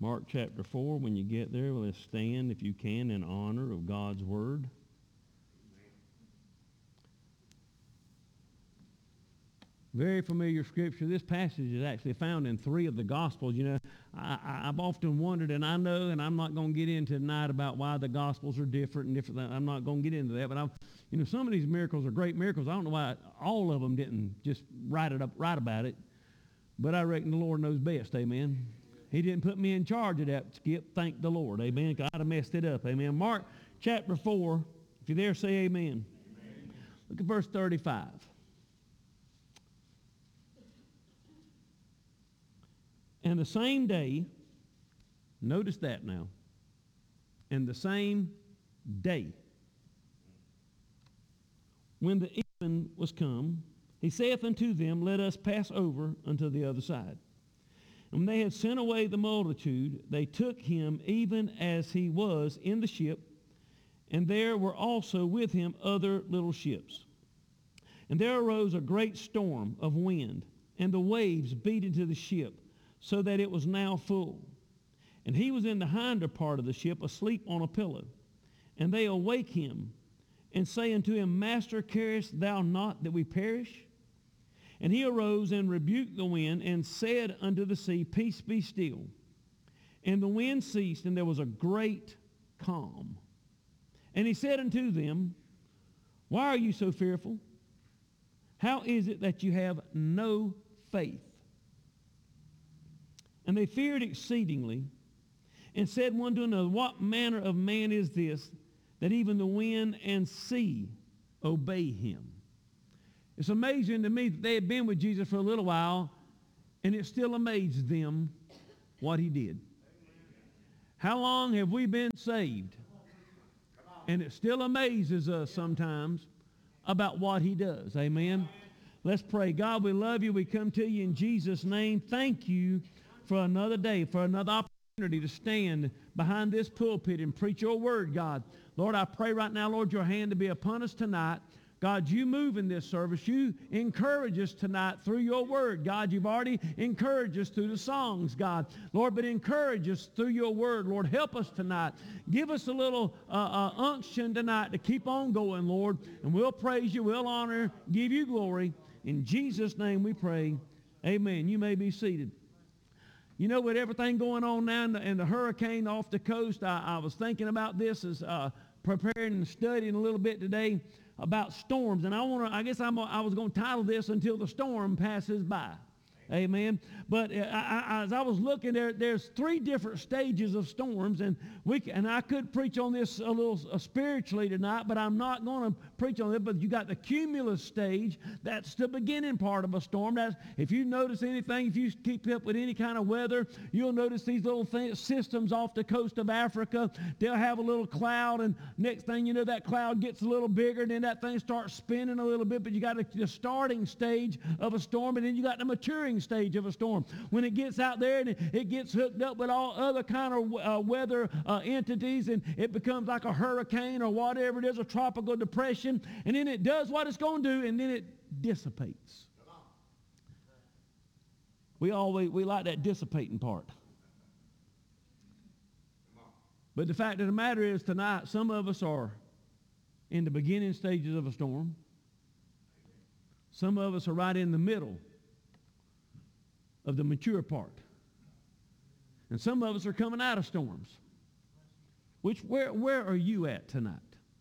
Mark chapter 4, when you get there, let's stand, if you can, in honor of God's word. Very familiar scripture. This passage is actually found in 3 of the Gospels. You know, I've often wondered, and I know, and I'm not going to get into tonight about why the Gospels are different and different. I'm not going to get into that, but some of these miracles are great miracles. I don't know why all of them didn't just write about it, but I reckon the Lord knows best. Amen. He didn't put me in charge of that, Skip. Thank the Lord. Amen. I'd have messed it up. Amen. Mark chapter 4. If you're there, say amen. Amen. Look at verse 35. And the same day, notice that now, and the same day, when the even was come, he saith unto them, Let us pass over unto the other side. And when they had sent away the multitude, they took him even as he was in the ship, and there were also with him other little ships. And there arose a great storm of wind, and the waves beat into the ship, so that it was now full. And he was in the hinder part of the ship, asleep on a pillow. And they awake him, and say unto him, Master, carest thou not that we perish? And he arose and rebuked the wind, and said unto the sea, Peace, be still. And the wind ceased, and there was a great calm. And he said unto them, Why are you so fearful? How is it that you have no faith? And they feared exceedingly, and said one to another, What manner of man is this, that even the wind and sea obey him? It's amazing to me that they had been with Jesus for a little while, and it still amazed them what he did. How long have we been saved? And it still amazes us sometimes about what he does. Amen? Let's pray. God, we love you. We come to you in Jesus' name. Thank you for another day, for another opportunity to stand behind this pulpit and preach your word, God. Lord, I pray right now, Lord, your hand to be upon us tonight. God, you move in this service. You encourage us tonight through your word. God, you've already encouraged us through the songs, God. Lord, but encourage us through your word. Lord, help us tonight. Give us a little unction tonight to keep on going, Lord. And we'll praise you, we'll honor, give you glory. In Jesus' name we pray. Amen. You may be seated. You know, with everything going on now and the hurricane off the coast, I was thinking about this as preparing and studying a little bit today about storms. And I was going to title this Until the Storm Passes By. Amen. But as I was looking there's 3 different stages of storms, and I could preach on this a little spiritually tonight, but I'm not going to preach on it. But you got the cumulus stage. That's the beginning part of a storm. That's, if you notice anything, if you keep up with any kind of weather, you'll notice these little systems off the coast of Africa. They'll have a little cloud, and next thing you know, that cloud gets a little bigger, and then that thing starts spinning a little bit. But you got the starting stage of a storm, and then you got the maturing stage of a storm. When it gets out there and it gets hooked up with all other kind of weather entities, and it becomes like a hurricane or whatever it is, a tropical depression, and then it does what it's going to do, and then it dissipates. We like that dissipating part. But the fact of the matter is tonight, some of us are in the beginning stages of a storm. Some of us are right in the middle of the mature part. And some of us are coming out of storms. Where are you at tonight?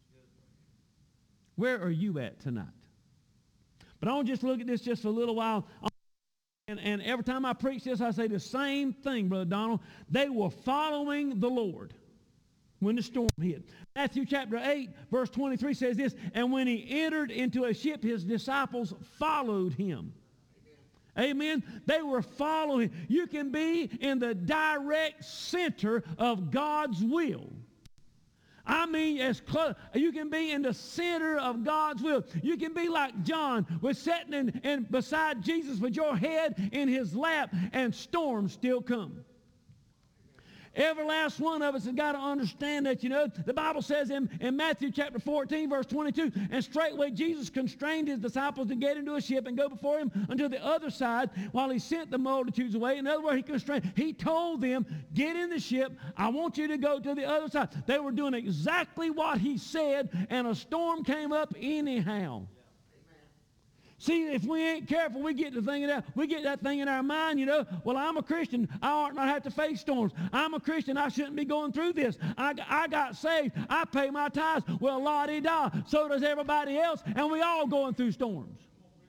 Where are you at tonight? But I want to just look at this just for a little while. And every time I preach this, I say the same thing, Brother Donald. They were following the Lord when the storm hit. Matthew chapter 8, verse 23 says this, And when he entered into a ship, his disciples followed him. Amen. They were following. You can be in the direct center of God's will. I mean, as close. You can be in the center of God's will. You can be like John, was sitting and beside Jesus with your head in his lap, and storms still come. Every last one of us has got to understand that, the Bible says in Matthew chapter 14, verse 22, and straightway Jesus constrained his disciples to get into a ship and go before him unto the other side while he sent the multitudes away. In other words, he told them, get in the ship. I want you to go to the other side. They were doing exactly what he said, and a storm came up anyhow. See, if we ain't careful, we get that thing in our mind, well, I'm a Christian. I ought not have to face storms. I'm a Christian. I shouldn't be going through this. I got saved. I pay my tithes. Well, la-di-da. So does everybody else, and we all going through storms.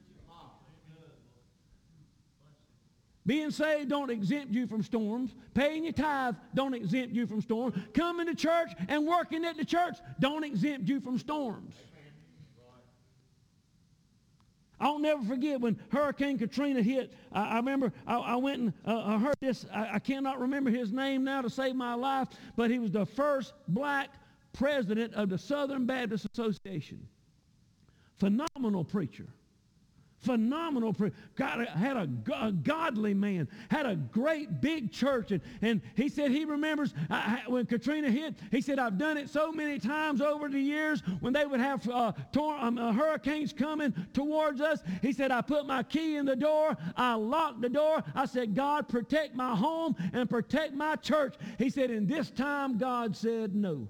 Being saved don't exempt you from storms. Paying your tithe don't exempt you from storms. Coming to church and working at the church don't exempt you from storms. I'll never forget when Hurricane Katrina hit. I remember I went and I heard this. I cannot remember his name now to save my life, but he was the first black president of the Southern Baptist Association. Phenomenal preacher. Phenomenal preacher. Had a godly man. Had a great big church. And he said he remembers when Katrina hit, he said, I've done it so many times over the years when they would have hurricanes coming towards us. He said, I put my key in the door. I locked the door. I said, God, protect my home and protect my church. He said, and this time God said no.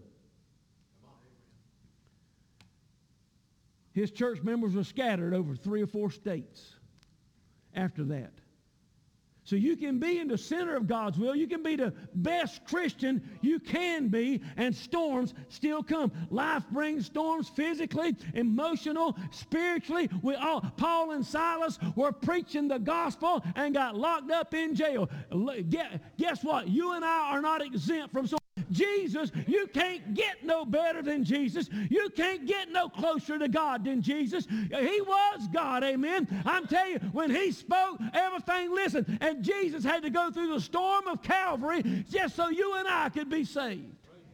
His church members were scattered over 3 or 4 states after that. So you can be in the center of God's will. You can be the best Christian you can be, and storms still come. Life brings storms physically, emotional, spiritually. Paul and Silas were preaching the gospel and got locked up in jail. Guess what? You and I are not exempt from storms. Jesus, you can't get no better than Jesus. You can't get no closer to God than Jesus. He was God, amen. I'm telling you, when he spoke, everything listened. And Jesus had to go through the storm of Calvary just so you and I could be saved.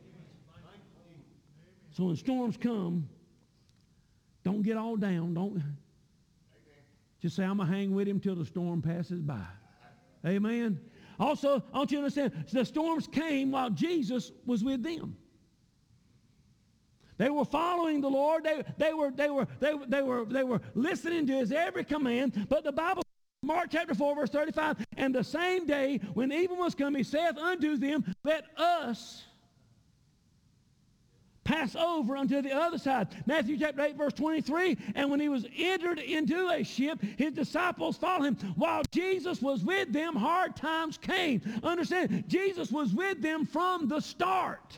So when storms come, don't get all down. Don't just say, I'm going to hang with him till the storm passes by. Amen. Also, I want you to understand, the storms came while Jesus was with them. They were following the Lord. They were listening to his every command. But the Bible, Mark chapter 4, verse 35, and the same day when even was come, he saith unto them, let us pass over unto the other side. Matthew chapter 8, verse 23, and when he was entered into a ship, his disciples followed him. While Jesus was with them, hard times came. Understand, Jesus was with them from the start.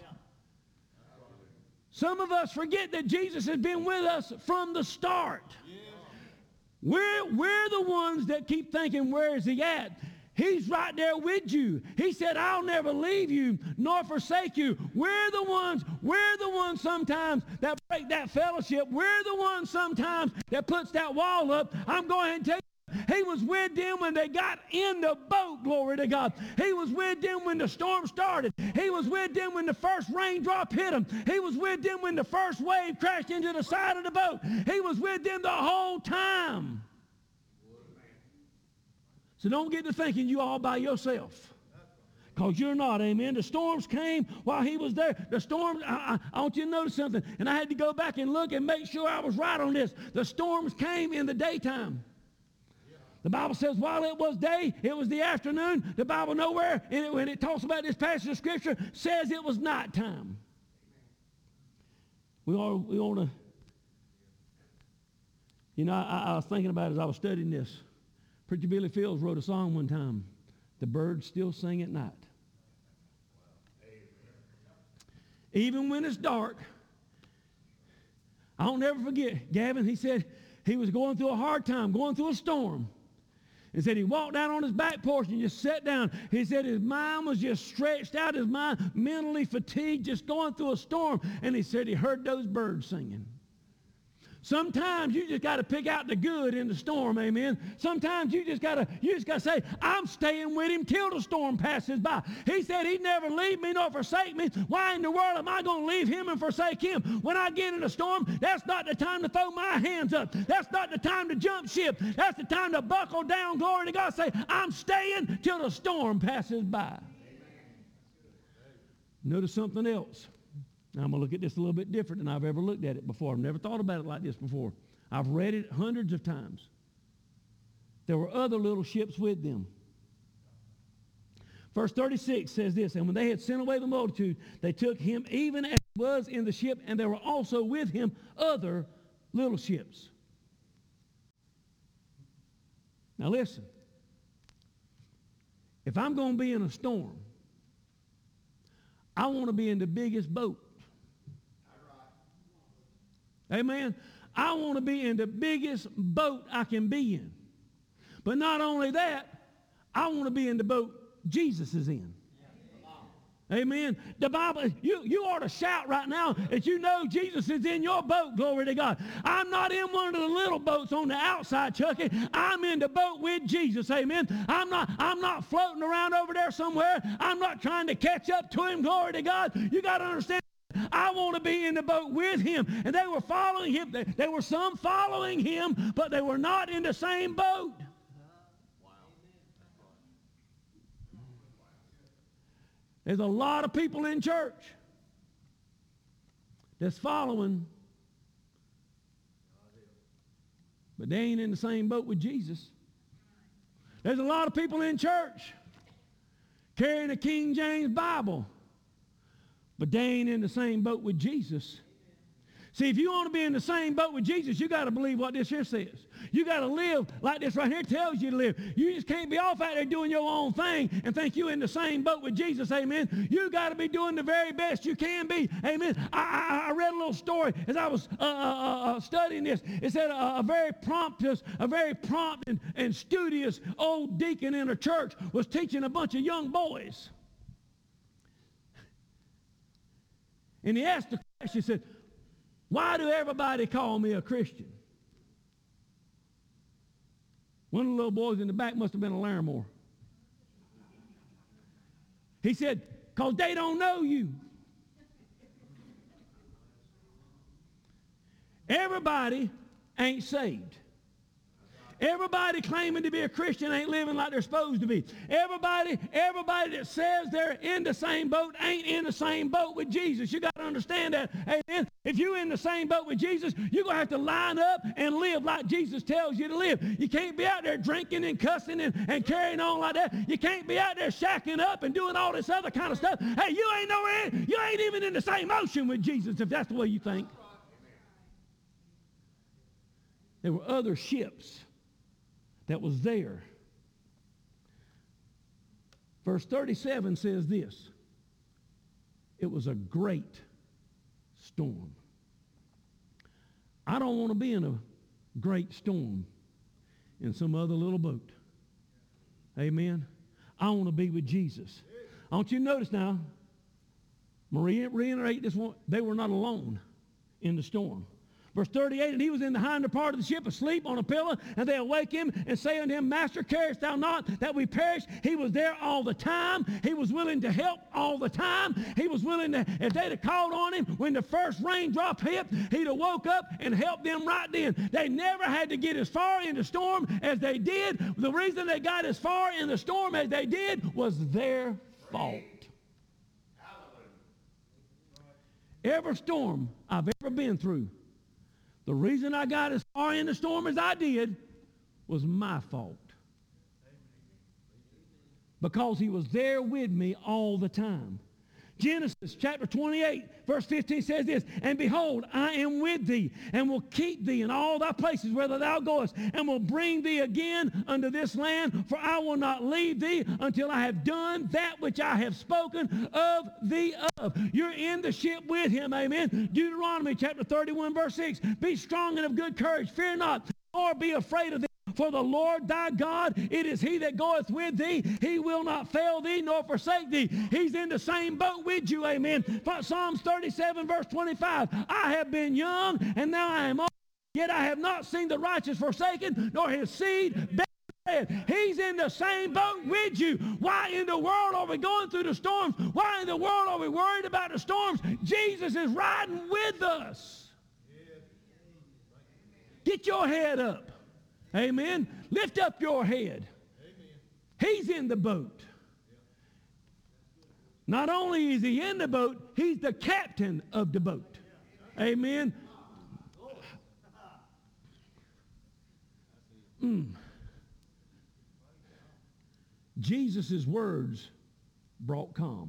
Some of us forget that Jesus has been with us from the start. We're the ones that keep thinking, where is he at? He's right there with you. He said, I'll never leave you nor forsake you. We're the ones sometimes that break that fellowship. We're the ones sometimes that puts that wall up. I'm going to tell you, he was with them when they got in the boat, glory to God. He was with them when the storm started. He was with them when the first raindrop hit them. He was with them when the first wave crashed into the side of the boat. He was with them the whole time. So don't get to thinking you all by yourself, because you're not, amen. The storms came while he was there. The storms, I want you to notice something, and I had to go back and look and make sure I was right on this. The storms came in the daytime. The Bible says while it was day, it was the afternoon. The Bible nowhere, when it talks about this passage of Scripture, says it was nighttime. We want to, I was thinking about it as I was studying this. Preacher Billy Fields wrote a song one time, The Birds Still Sing at Night. Even when it's dark. I'll never forget, Gavin, he said he was going through a hard time, going through a storm. He said he walked out on his back porch and just sat down. He said his mind was just stretched out, his mind mentally fatigued, just going through a storm. And he said he heard those birds singing. Sometimes you just got to pick out the good in the storm, amen. Sometimes you just got to say, I'm staying with him till the storm passes by. He said he'd never leave me nor forsake me. Why in the world am I going to leave him and forsake him? When I get in a storm, that's not the time to throw my hands up. That's not the time to jump ship. That's the time to buckle down, glory to God, say, I'm staying till the storm passes by. Notice something else. Now, I'm going to look at this a little bit different than I've ever looked at it before. I've never thought about it like this before. I've read it hundreds of times. There were other little ships with them. Verse 36 says this, and when they had sent away the multitude, they took him even as he was in the ship, and there were also with him other little ships. Now listen, if I'm going to be in a storm, I want to be in the biggest boat. Amen. I want to be in the biggest boat I can be in. But not only that, I want to be in the boat Jesus is in. Amen. The Bible, you ought to shout right now that you know Jesus is in your boat. Glory to God. I'm not in one of the little boats on the outside, Chucky. I'm in the boat with Jesus. Amen. I'm not floating around over there somewhere. I'm not trying to catch up to him. Glory to God. You got to understand. I want to be in the boat with him. And they were following him. There were some following him, but they were not in the same boat. There's a lot of people in church that's following, but they ain't in the same boat with Jesus. There's a lot of people in church carrying a King James Bible, but they ain't in the same boat with Jesus. See, if you want to be in the same boat with Jesus, you got to believe what this here says. You got to live like this right here tells you to live. You just can't be off out there doing your own thing and think you're in the same boat with Jesus. Amen. You got to be doing the very best you can be. Amen. I read a little story as I was studying this. It said a very prompt and studious old deacon in a church was teaching a bunch of young boys. And he asked the question, he said, why do everybody call me a Christian? One of the little boys in the back must have been a Larimore. He said, because they don't know you. Everybody ain't saved. Everybody claiming to be a Christian ain't living like they're supposed to be. Everybody that says they're in the same boat ain't in the same boat with Jesus. You got to understand that. Amen. If you're in the same boat with Jesus, you're going to have to line up and live like Jesus tells you to live. You can't be out there drinking and cussing and carrying on like that. You can't be out there shacking up and doing all this other kind of stuff. Hey, you ain't even in the same ocean with Jesus if that's the way you think. There were other ships that was there. Verse 37 says this. It was a great storm. I don't want to be in a great storm in some other little boat. Amen. I want to be with Jesus. I want you to notice now, reiterate this one, they were not alone in the storm. Verse 38, and he was in the hinder part of the ship, asleep on a pillow, and they awake him and say unto him, Master, carest thou not that we perish? He was there all the time. He was willing to help all the time. He was willing to, if they'd have called on him when the first raindrop hit, he'd have woke up and helped them right then. They never had to get as far in the storm as they did. The reason they got as far in the storm as they did was their fault. Every storm I've ever been through, the reason I got as far in the storm as I did was my fault. Because he was there with me all the time. Genesis chapter 28, verse 15 says this, and behold, I am with thee, and will keep thee in all thy places whither thou goest, and will bring thee again unto this land, for I will not leave thee until I have done that which I have spoken of thee of. You're in the ship with him, amen. Deuteronomy chapter 31, verse 6, be strong and of good courage, fear not, nor be afraid of them. For the Lord thy God, it is he that goeth with thee. He will not fail thee nor forsake thee. He's in the same boat with you, amen. Psalms 37, verse 25. I have been young, and now I am old, yet I have not seen the righteous forsaken, nor his seed begging bread. He's in the same boat with you. Why in the world are we going through the storms? Why in the world are we worried about the storms? Jesus is riding with us. Get your head up. Amen. Lift up your head. Amen. He's in the boat. Not only is he in the boat, he's the captain of the boat. Amen. Jesus' words brought calm.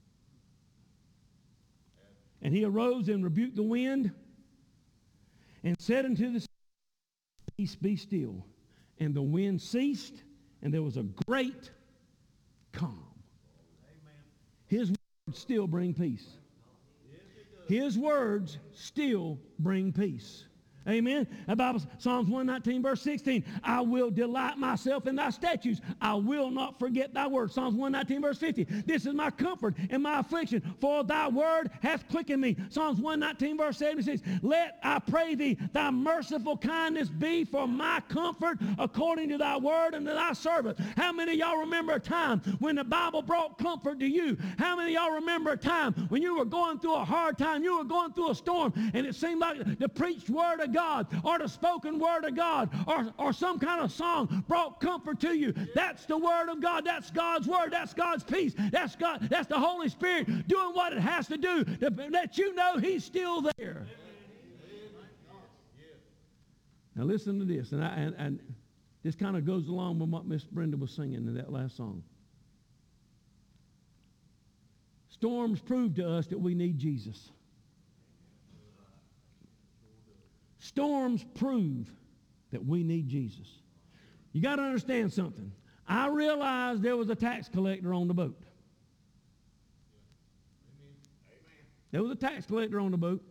And he arose and rebuked the wind and said unto the sea, Peace, be still. And the wind ceased, and there was a great calm. His words still bring peace. His words still bring peace. Amen. The Bible, Psalms 119, verse 16, I will delight myself in thy statutes. I will not forget thy word. Psalms 119, verse 50, this is my comfort in my affliction, for thy word hath quickened me. Psalms 119, verse 76, let, I pray thee, thy merciful kindness be for my comfort according to thy word and to thy servant. How many of y'all remember a time when the Bible brought comfort to you? How many of y'all remember a time when you were going through a hard time, you were going through a storm, and it seemed like the preached word of God or the spoken word of God or some kind of song brought comfort to you? That's the word of God. That's God's word. That's God's peace. That's God. That's the Holy Spirit doing what it has to do to let you know he's still there. Now listen to this, and this kind of goes along with what Miss Brenda was singing in that last song. Storms prove to us that we need Jesus. Storms prove that we need Jesus. You got to understand something. I realized there was a tax collector on the boat. There was a tax collector on the boat.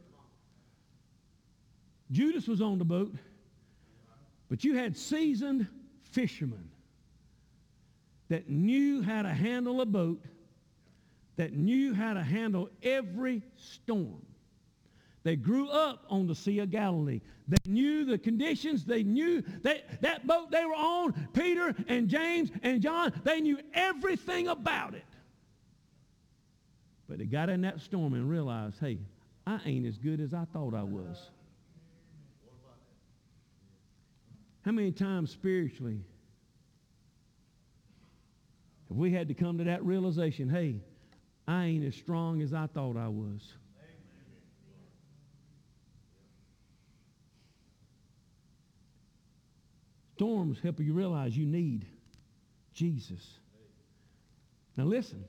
Judas was on the boat. But you had seasoned fishermen that knew how to handle a boat, that knew how to handle every storm. They grew up on the Sea of Galilee. They knew the conditions. They knew that boat they were on, Peter and James and John, they knew everything about it. But they got in that storm and realized, hey, I ain't as good as I thought I was. How many times spiritually have we had to come to that realization, hey, I ain't as strong as I thought I was? Storms help you realize you need Jesus. Now listen,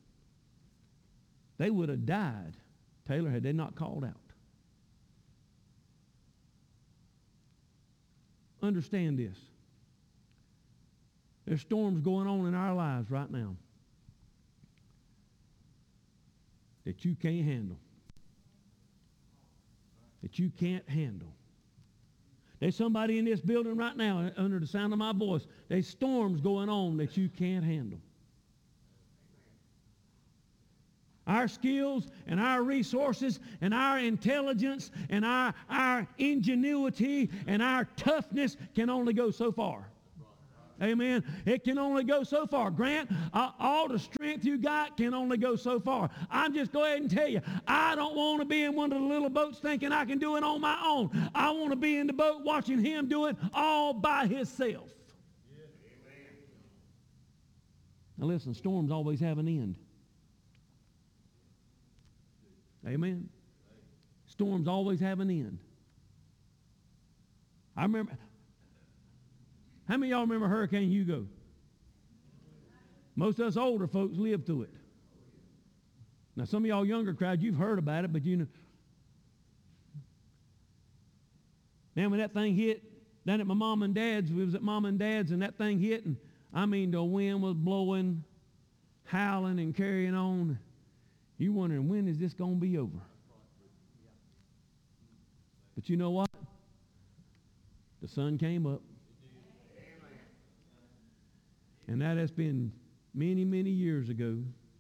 they would have died, Taylor, had they not called out. Understand this. There's storms going on in our lives right now that you can't handle. That you can't handle. There's somebody in this building right now under the sound of my voice. There's storms going on that you can't handle. Our skills and our resources and our intelligence and our ingenuity and our toughness can only go so far. Amen. It can only go so far. Grant, all the strength you got can only go so far. I'm just go ahead and tell you, I don't want to be in one of the little boats thinking I can do it on my own. I want to be in the boat watching him do it all by himself. Now listen, storms always have an end. Amen. Storms always have an end. I remember, how many of y'all remember Hurricane Hugo? Most of us older folks lived through it. Now some of y'all younger crowd, you've heard about it, but you know. Man, when that thing hit, down at my mom and dad's, we was at mom and dad's, and that thing hit, and I mean the wind was blowing, howling and carrying on. You wondering, when is this going to be over? But you know what? The sun came up. And that has been many, many years ago.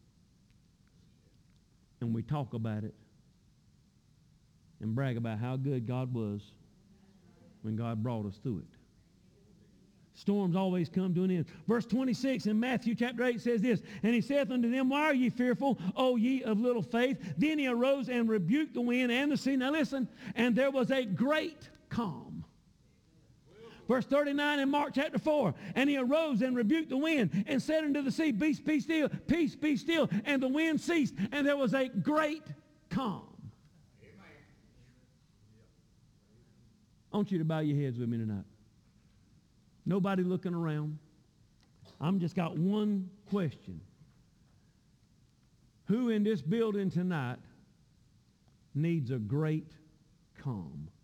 And we talk about it and brag about how good God was when God brought us through it. Storms always come to an end. Verse 26 in Matthew chapter 8 says this, and he saith unto them, why are ye fearful, O ye of little faith? Then he arose and rebuked the wind and the sea. Now listen, and there was a great calm. Verse 39 in Mark chapter 4. And he arose and rebuked the wind and said unto the sea, Peace, be still, peace, be still. And the wind ceased, and there was a great calm. I want you to bow your heads with me tonight. Nobody looking around. I'm just got one question. Who in this building tonight needs a great calm?